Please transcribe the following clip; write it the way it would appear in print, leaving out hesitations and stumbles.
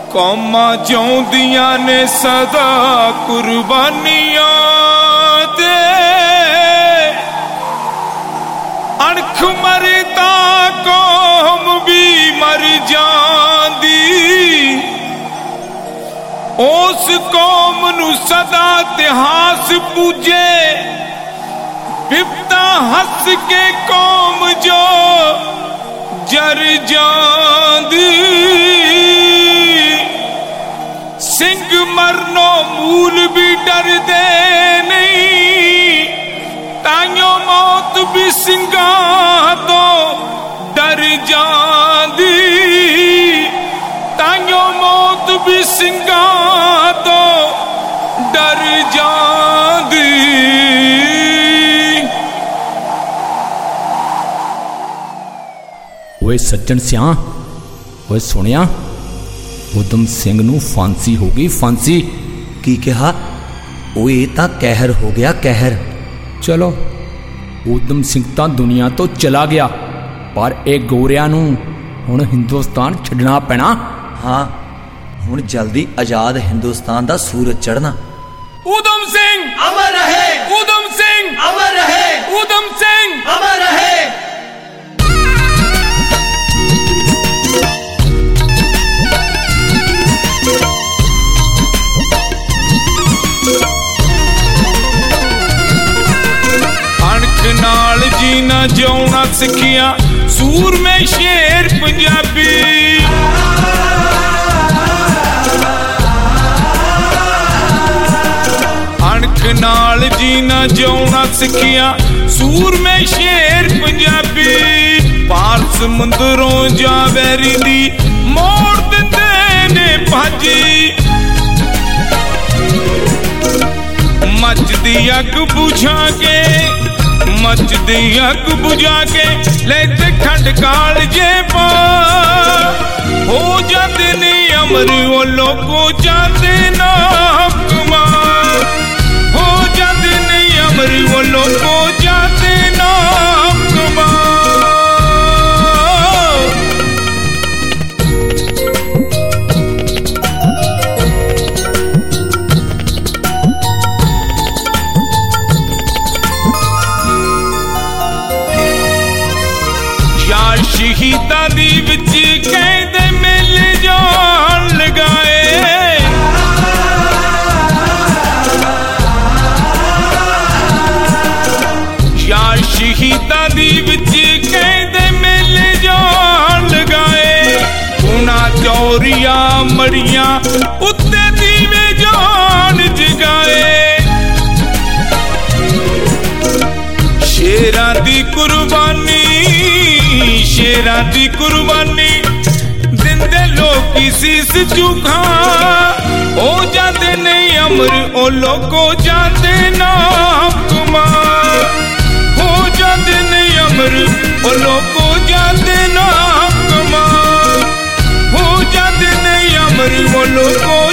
कौमां चाहुंदियां ने सदा कुर्बानियां दे, अणख मरदा कौम भी मर जांदी, उस कौम नू सदा इतिहास पूजे, बिपता हस के कौम जो जर जांदी, सिंह मरनो मूल भी डर दे नहीं, ताइयों मौत भी सिंगा तो डर जांदी, ताइयों मौत भी सिंगा तो डर जांदी। ओए सज्जन सिया, ओए सुनिया, उधम सिंह नू फांसी हो गई, फांसी। की कहा? ओए तां कहर हो गया, कहर। चलो उधम सिंह तां दुनिया तो चला गया, पर एक गोरिया नू हुण हिंदुस्तान छड्डना पैना। हाँ, हुण जल्दी आजाद हिंदुस्तान दा सूरज चढ़ना। उधम सिंह अमर रहे, उधम सिंह अमर रहे, उधम सिंह अमर रहे। नाल जीना जिउना सिखिया सूर में शेर पंजाबी, अणख नाल जीना जिउना सिखिया सूर में शेर पंजाबी, पार समुंदरों जावेरी दी मोड़ दिंदे ने भाजी, मचदी अग बुझा के, मचदी अग बुझा के लेते खंड काल जे पा, हो जाते ने अमर वो लोगों जाते ना हुक्मा, हो जाते ने अमर वो लोगों जाते ना हुक्मा। शहीदां दी विच कहदे मिल जान लगाए, यार शहीदां दी विच कहदे मिल जान लगाए, उना चौरिया मड़ियां उत्ते दीवे जान जगाए, शेरां दी कुर्बानी, शेरां दी कुर्बानी दिंदे लोग शीस झुका, हो जाते नहीं अमर ओ लोगो जाते ना हुक्मा, हो जाते नहीं अमर ओ लोगो जाते ना हुक्मा, हो जाते नहीं अमर ओ लोगो